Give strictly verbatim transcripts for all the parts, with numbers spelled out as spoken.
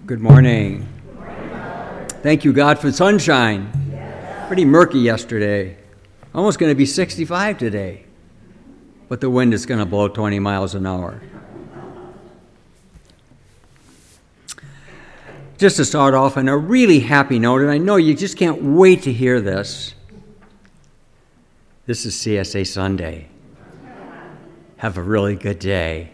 Good morning. Good morning. Thank you, God, for sunshine. Yes. Pretty murky yesterday. Almost going to be sixty-five today. But the wind is going to blow twenty miles an hour. Just to start off on a really happy note, and I know you just can't wait to hear this. This is C S A Sunday. Have a really good day.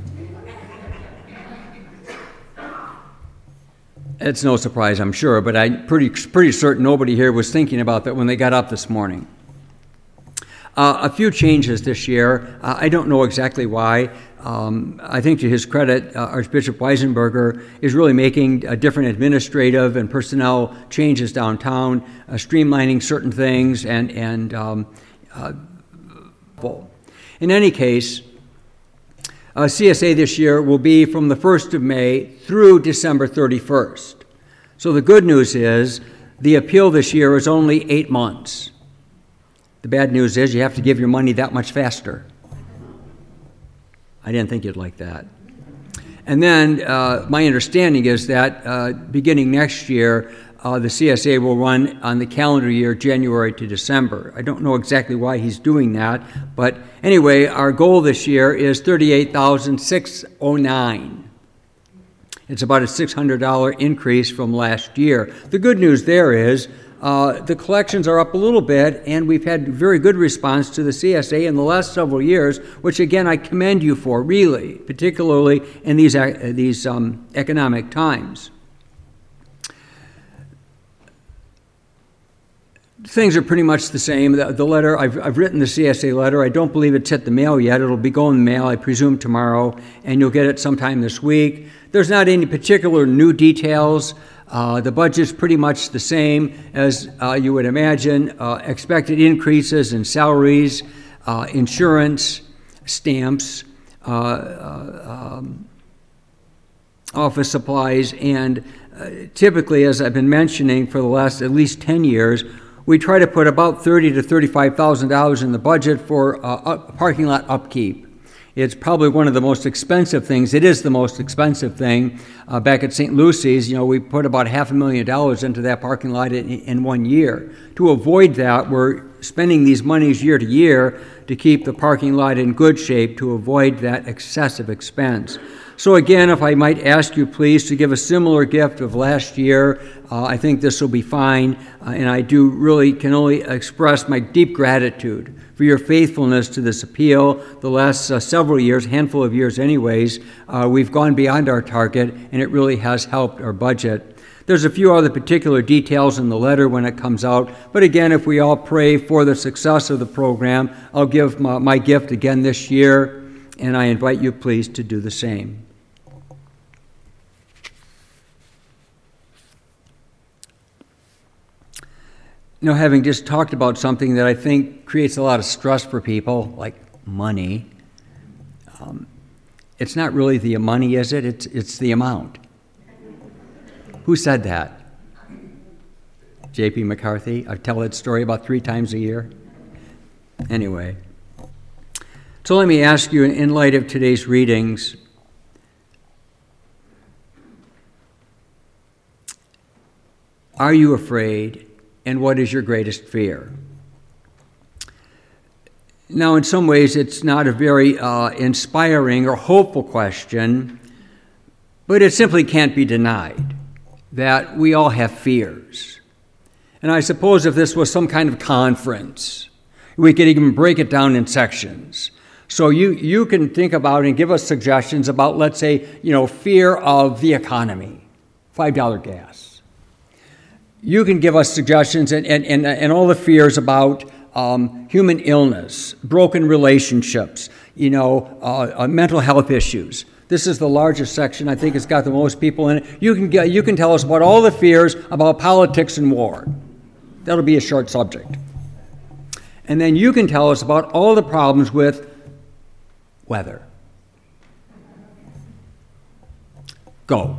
It's no surprise, I'm sure, but I'm pretty pretty certain nobody here was thinking about that when they got up this morning. Uh, a few changes this year. Uh, I don't know exactly why. Um, I think to his credit, uh, Archbishop Weisenberger is really making uh, different administrative and personnel changes downtown, uh, streamlining certain things, and and um, uh, in any case, Uh, C S A this year will be from the first of May through December thirty-first. So the good news is the appeal this year is only eight months. The bad news is you have to give your money that much faster. I didn't think you'd like that. And then uh, my understanding is that uh, beginning next year, Uh, the C S A will run on the calendar year January to December. I don't know exactly why he's doing that, but anyway, our goal this year is thirty-eight thousand six hundred nine. It's about a six hundred dollars increase from last year. The good news there is uh, the collections are up a little bit, and we've had very good response to the C S A in the last several years, which again I commend you for, really, particularly in these, uh, these um, economic times. Things are pretty much the same. The, the letter, I've, I've written the C S A letter. I don't believe it's hit the mail yet. It'll be going in the mail, I presume, tomorrow, and you'll get it sometime this week. There's not any particular new details. Uh, the budget's pretty much the same as uh, you would imagine. Uh, expected increases in salaries, uh, insurance, stamps, uh, uh, um, office supplies, and uh, typically, as I've been mentioning for the last at least ten years, we try to put about thirty thousand to thirty-five thousand dollars in the budget for uh, up, parking lot upkeep. It's probably one of the most expensive things. It is the most expensive thing. Uh, back at Saint Lucy's, you know, we put about half a million dollars into that parking lot in, in one year. To avoid that, we're spending these monies year to year to keep the parking lot in good shape to avoid that excessive expense. So again, if I might ask you please to give a similar gift of last year, uh, I think this will be fine, uh, and I do really can only express my deep gratitude for your faithfulness to this appeal. The last uh, several years, handful of years anyways, uh, we've gone beyond our target, and it really has helped our budget. There's a few other particular details in the letter when it comes out, but again, if we all pray for the success of the program, I'll give my, my gift again this year, and I invite you please to do the same. You know, having just talked about something that I think creates a lot of stress for people, like money, um, it's not really the money, is it? It's, it's the amount. Who said that? J P McCarthy? I tell that story about three times a year. Anyway. So let me ask you, in light of today's readings, are you afraid? And what is your greatest fear? Now, in some ways, it's not a very uh, inspiring or hopeful question, but it simply can't be denied that we all have fears. And I suppose if this was some kind of conference, we could even break it down in sections. So you, you can think about and give us suggestions about, let's say, you know, fear of the economy, five dollar gas. You can give us suggestions and, and, and, and all the fears about um, human illness, broken relationships, you know, uh, uh, mental health issues. This is the largest section. I think it's got the most people in it. You can get, you can tell us about all the fears about politics and war. That'll be a short subject. And then you can tell us about all the problems with weather. Go.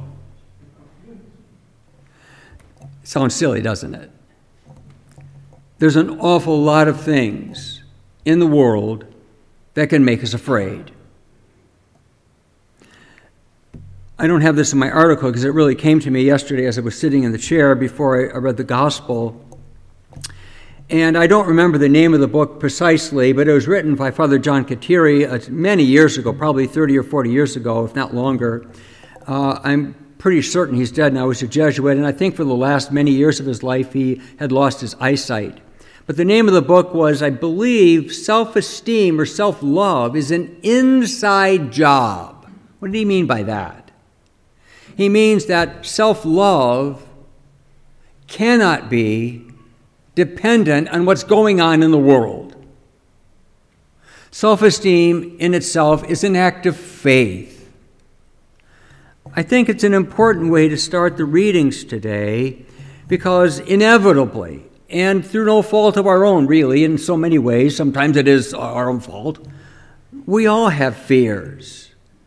Sounds silly, doesn't it? There's an awful lot of things in the world that can make us afraid. I don't have this in my article because it really came to me yesterday as I was sitting in the chair before I read the gospel. And I don't remember the name of the book precisely, but it was written by Father John Kateri uh, many years ago, probably thirty or forty years ago, if not longer. Uh, I'm pretty certain he's dead now. He was a Jesuit, and I think for the last many years of his life he had lost his eyesight. But the name of the book was, I believe, Self-Esteem or Self-Love is an Inside Job. What did he mean by that? He means that self-love cannot be dependent on what's going on in the world. Self-esteem in itself is an act of faith. I think it's an important way to start the readings today because inevitably, and through no fault of our own, really, in so many ways, sometimes it is our own fault, we all have fears.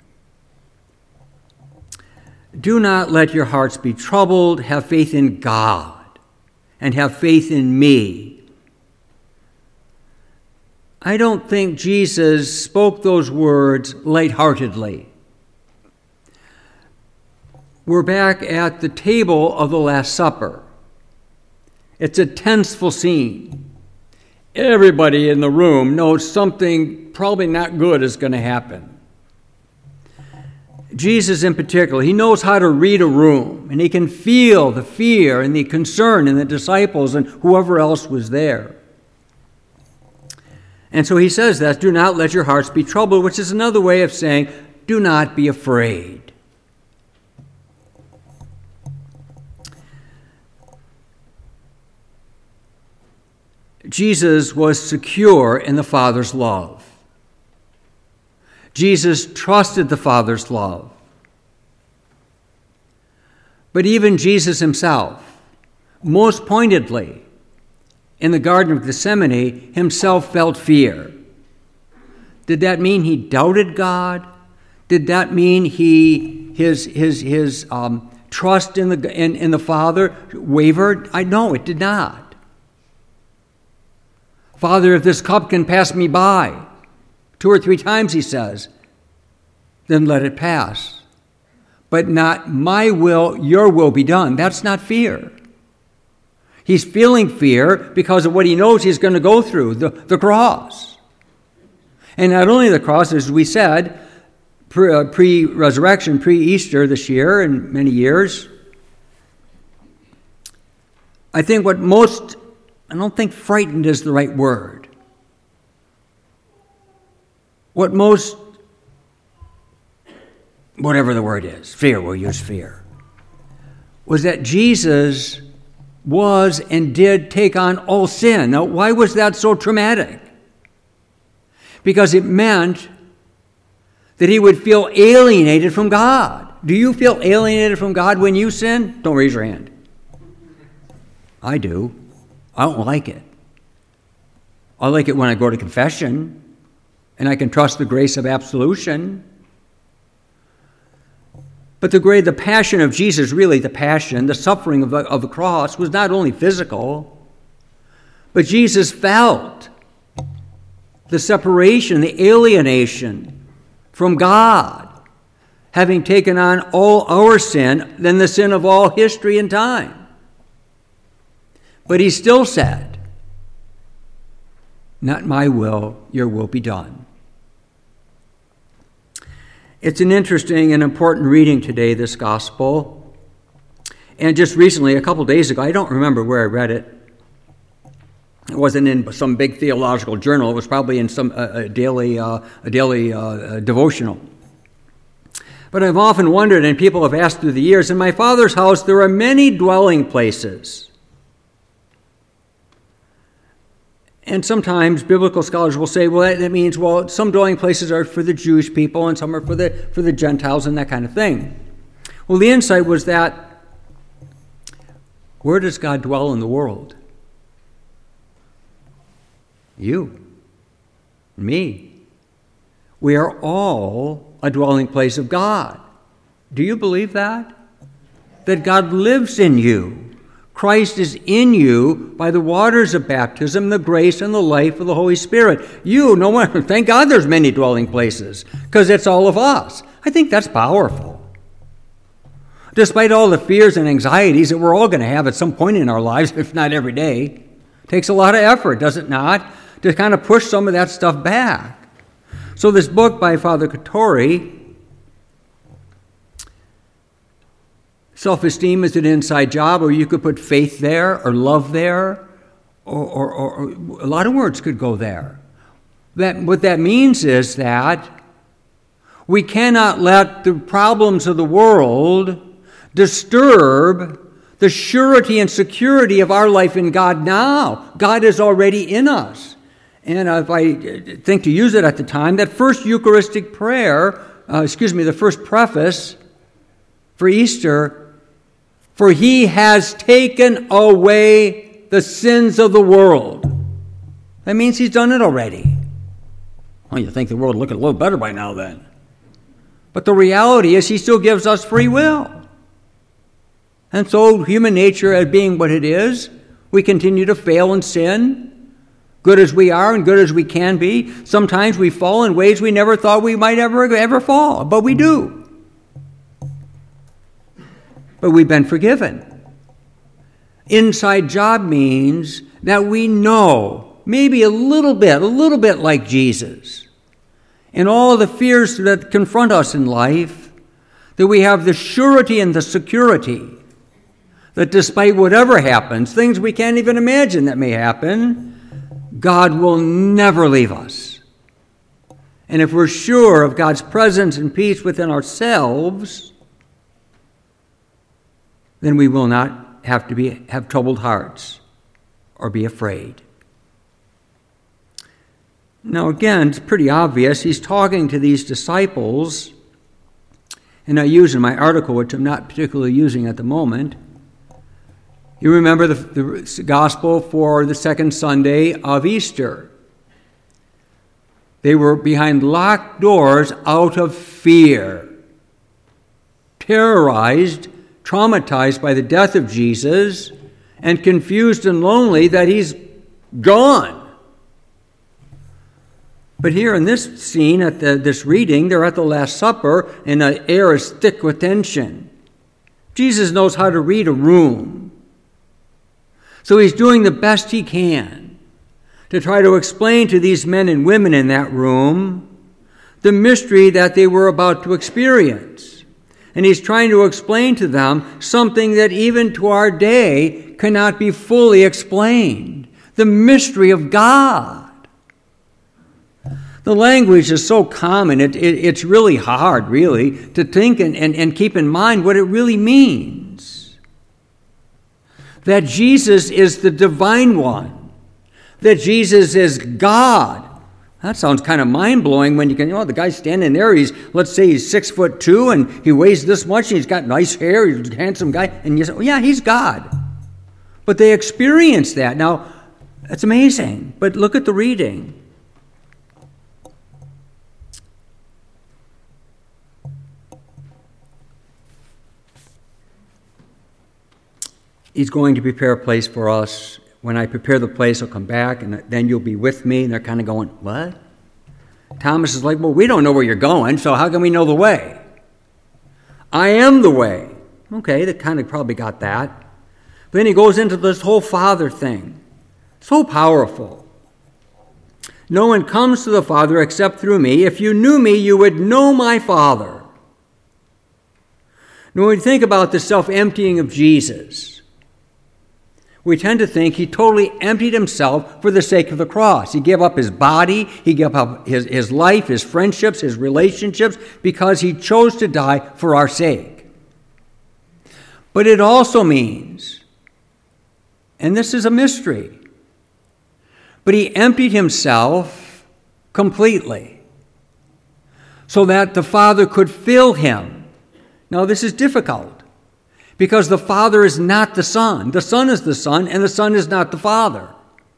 Do not let your hearts be troubled. Have faith in God and have faith in me. I don't think Jesus spoke those words lightheartedly. We're back at the table of the Last Supper. It's a tenseful scene. Everybody in the room knows something probably not good is going to happen. Jesus in particular, he knows how to read a room, and he can feel the fear and the concern in the disciples and whoever else was there. And so he says that, do not let your hearts be troubled, which is another way of saying, do not be afraid. Jesus was secure in the Father's love. Jesus trusted the Father's love. But even Jesus himself, most pointedly, in the Garden of Gethsemane, himself felt fear. Did that mean he doubted God? Did that mean he his his his um, trust in the in, in the Father wavered? I know it did not. Father, if this cup can pass me by, two or three times he says, then let it pass. But not my will, your will be done. That's not fear. He's feeling fear because of what he knows he's going to go through, the, the cross. And not only the cross, as we said, pre, uh, pre-resurrection, pre-Easter this year and many years. I think what most, I don't think frightened is the right word. What most, whatever the word is, fear, we'll use fear, was that Jesus was and did take on all sin. Now, why was that so traumatic? Because it meant that he would feel alienated from God. Do you feel alienated from God when you sin? Don't raise your hand. I do. I don't like it. I like it when I go to confession and I can trust the grace of absolution. But the great, the passion of Jesus, really the passion, the suffering of the, of the cross was not only physical, but Jesus felt the separation, the alienation from God, having taken on all our sin, then the sin of all history and time. But he still said, not my will, your will be done. It's an interesting and important reading today, this gospel. And just recently, a couple days ago, I don't remember where I read it. It wasn't in some big theological journal. It was probably in some uh, a daily, uh, a daily uh, devotional. But I've often wondered, and people have asked through the years, in my Father's house there are many dwelling places. And sometimes biblical scholars will say, well, that means, well, some dwelling places are for the Jewish people and some are for the for the Gentiles and that kind of thing. Well, the insight was that, where does God dwell in the world? You. Me. We are all a dwelling place of God. Do you believe that? That God lives in you. Christ is in you by the waters of baptism, the grace and the life of the Holy Spirit. You, no one, thank God there's many dwelling places, because it's all of us. I think that's powerful. despite all the fears and anxieties that we're all going to have at some point in our lives, if not every day. It takes a lot of effort, does it not, to kind of push some of that stuff back. So this book by Father Katori, Self-Esteem is an Inside Job, or you could put faith there, or love there, or, or, or, or a lot of words could go there. That, what that means is that we cannot let the problems of the world disturb the surety and security of our life in God now. God is already in us. And if I think to use it at the time, that first Eucharistic prayer, uh, excuse me, the first preface for Easter, for he has taken away the sins of the world. That means he's done it already. Well, you think the world would look a little better by now then. But the reality is he still gives us free will. And so human nature as being what it is, we continue to fail and sin, good as we are and good as we can be. Sometimes we fall in ways we never thought we might ever, ever fall, but we do. But we've been forgiven. Inside job means that we know, maybe a little bit, a little bit like Jesus, and all the fears that confront us in life, that we have the surety and the security that despite whatever happens, things we can't even imagine that may happen, God will never leave us. And if we're sure of God's presence and peace within ourselves, then we will not have to be have troubled hearts or be afraid. Now again, it's pretty obvious. He's talking to these disciples, and I use in my article, which I'm not particularly using at the moment. You remember the, the gospel for the second Sunday of Easter. They were behind locked doors out of fear, terrorized, traumatized by the death of Jesus, and confused and lonely that he's gone. But here in this scene, at the, this reading, they're at the Last Supper, and the air is thick with tension. Jesus knows how to read a room. So he's doing the best he can to try to explain to these men and women in that room the mystery that they were about to experience. And he's trying to explain to them something that even to our day cannot be fully explained. The mystery of God. The language is so common, it, it, it's really hard, really, to think and, and, and keep in mind what it really means. That Jesus is the divine one. That Jesus is God. That sounds kind of mind-blowing when you can, you know, the guy's standing there, he's, let's say he's six foot two, and he weighs this much, and he's got nice hair, he's a handsome guy, and you say, oh, yeah, he's God. But they experience that. Now, that's amazing. But look at the reading. He's going to prepare a place for us. When I prepare the place, I'll come back, and then you'll be with me. And they're kind of going, what? Thomas is like, well, we don't know where you're going, so how can we know the way? I am the way. Okay, they kind of probably got that. But then he goes into this whole Father thing. So powerful. No one comes to the Father except through me. If you knew me, you would know my Father. Now, when we think about the self-emptying of Jesus, we tend to think he totally emptied himself for the sake of the cross. He gave up his body, he gave up his, his life, his friendships, his relationships, because he chose to die for our sake. But it also means, and this is a mystery, but he emptied himself completely so that the Father could fill him. Now, this is difficult. Because the Father is not the Son. The Son is the Son, and the Son is not the Father.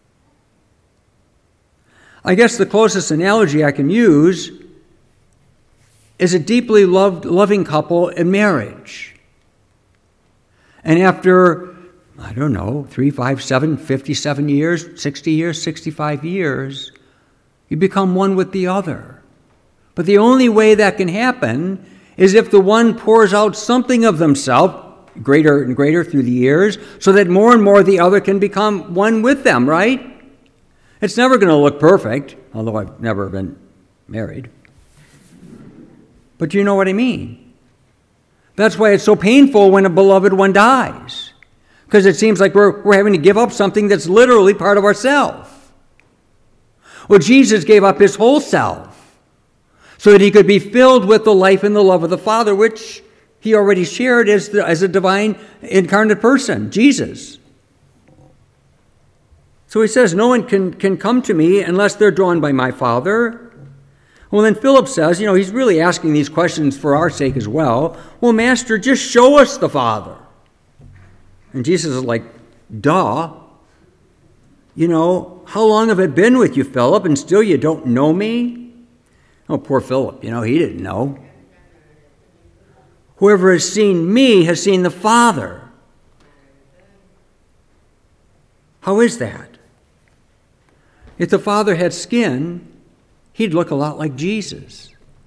I guess the closest analogy I can use is a deeply loved, loving couple in marriage. And after, I don't know, three, five, seven, fifty-seven years, sixty years, sixty-five years, you become one with the other. But the only way that can happen is if the one pours out something of themselves, greater and greater through the years, so that more and more the other can become one with them, right? It's never going to look perfect, although I've never been married. But you know what I mean. That's why it's so painful when a beloved one dies, because it seems like we're, we're having to give up something that's literally part of ourselves. Well, Jesus gave up his whole self so that he could be filled with the life and the love of the Father, which he already shared as, the, as a divine incarnate person, Jesus. So he says, no one can, can come to me unless they're drawn by my Father. Well, then Philip says, you know, he's really asking these questions for our sake as well. Well, Master, just show us the Father. And Jesus is like, duh. You know, how long have I been with you, Philip, and still you don't know me? Oh, poor Philip, you know, he didn't know. Whoever has seen me has seen the Father. How is that? If the Father had skin, he'd look a lot like Jesus.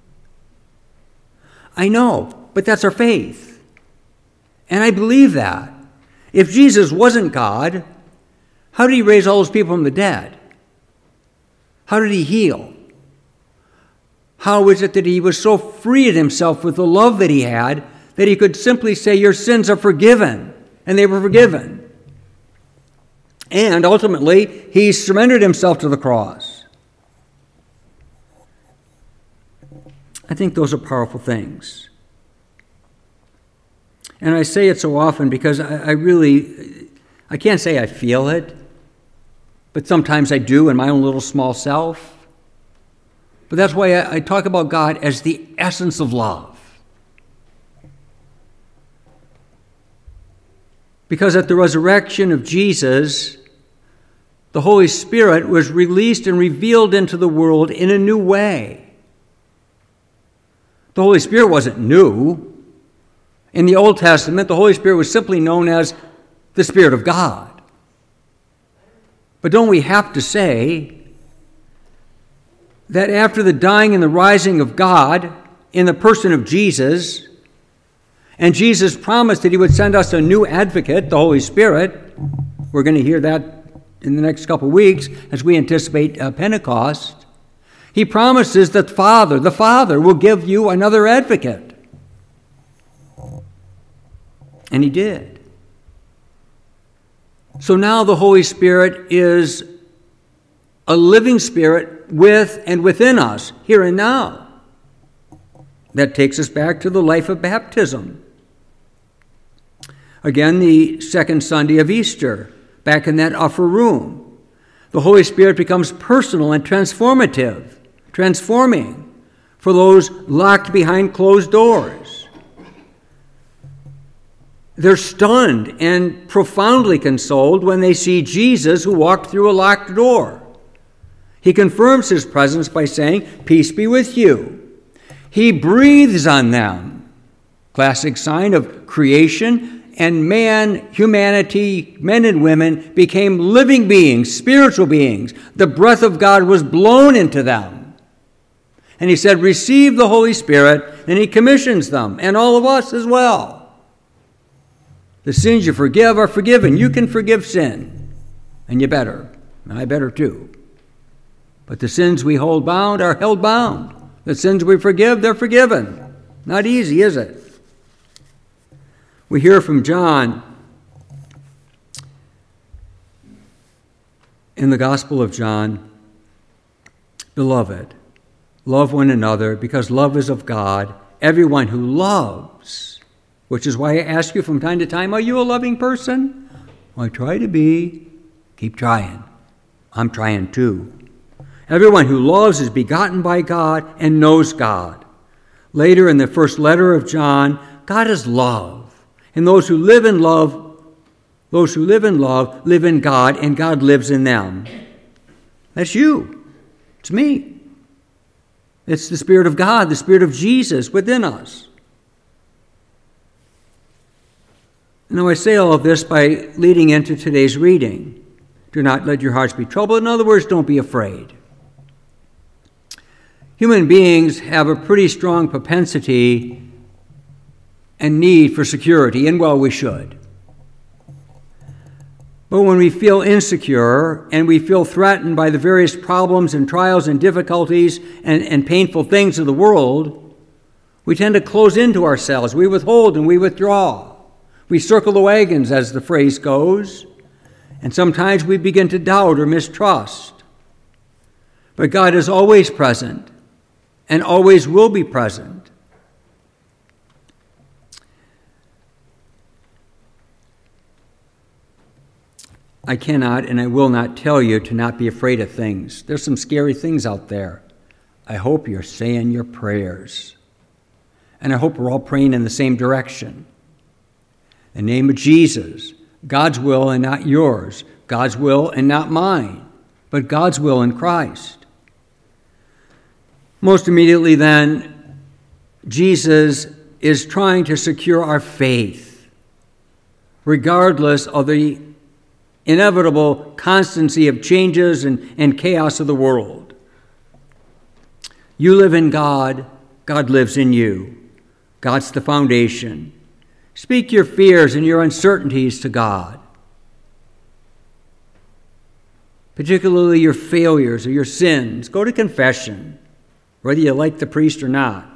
I know, but that's our faith. And I believe that. If Jesus wasn't God, how did he raise all those people from the dead? How did he heal? How is it that he was so free in himself with the love that he had that he could simply say, your sins are forgiven? And they were forgiven. And ultimately, he surrendered himself to the cross. I think those are powerful things. And I say it so often because I, I really, I can't say I feel it, but sometimes I do in my own little small self. But that's why I, I talk about God as the essence of love. Because at the resurrection of Jesus, the Holy Spirit was released and revealed into the world in a new way. The Holy Spirit wasn't new. In the Old Testament, the Holy Spirit was simply known as the Spirit of God. But don't we have to say that after the dying and the rising of God in the person of Jesus, and Jesus promised that he would send us a new advocate, the Holy Spirit, we're going to hear that in the next couple of weeks as we anticipate uh, Pentecost, he promises that Father, the Father will give you another advocate. And he did. So now the Holy Spirit is a living spirit with and within us, here and now. That takes us back to the life of baptism. Again, the second Sunday of Easter, back in that upper room, the Holy Spirit becomes personal and transformative, transforming for those locked behind closed doors. They're stunned and profoundly consoled when they see Jesus who walked through a locked door. He confirms his presence by saying, "Peace be with you." He breathes on them. Classic sign of creation, and man, humanity, men and women became living beings, spiritual beings. The breath of God was blown into them. And he said, "Receive the Holy Spirit," and he commissions them, and all of us as well. The sins you forgive are forgiven. You can forgive sin, and you better. And I better too. But the sins we hold bound are held bound. The sins we forgive, they're forgiven. Not easy, is it? We hear from John in the Gospel of John, "Beloved, love one another, because love is of God. Everyone who loves," which is why I ask you from time to time, are you a loving person? Well, I try to be. Keep trying. I'm trying too. Everyone who loves is begotten by God and knows God. Later in the first letter of John, God is love. And those who live in love, those who live in love, live in God, and God lives in them. That's you. It's me. It's the Spirit of God, the Spirit of Jesus within us. Now, I say all of this by leading into today's reading. Do not let your hearts be troubled. In other words, don't be afraid. Human beings have a pretty strong propensity and need for security, and well, we should. But when we feel insecure and we feel threatened by the various problems and trials and difficulties and, and painful things of the world, we tend to close into ourselves. We withhold and we withdraw. We circle the wagons, as the phrase goes, and sometimes we begin to doubt or mistrust. But God is always present and always will be present. I cannot and I will not tell you to not be afraid of things. There's some scary things out there. I hope you're saying your prayers. And I hope we're all praying in the same direction. In the name of Jesus, God's will and not yours. God's will and not mine, but God's will in Christ. Most immediately then, Jesus is trying to secure our faith, regardless of the inevitable constancy of changes and, and chaos of the world. You live in God, God lives in you. God's the foundation. Speak your fears and your uncertainties to God, particularly your failures or your sins. Go to confession, whether you like the priest or not.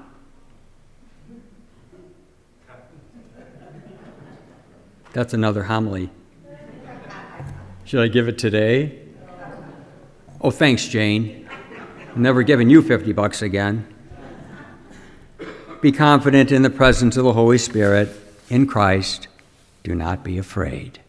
That's another homily. Should I give it today? Oh, thanks, Jane. I'm never giving you fifty bucks again. Be confident in the presence of the Holy Spirit in Christ. Do not be afraid.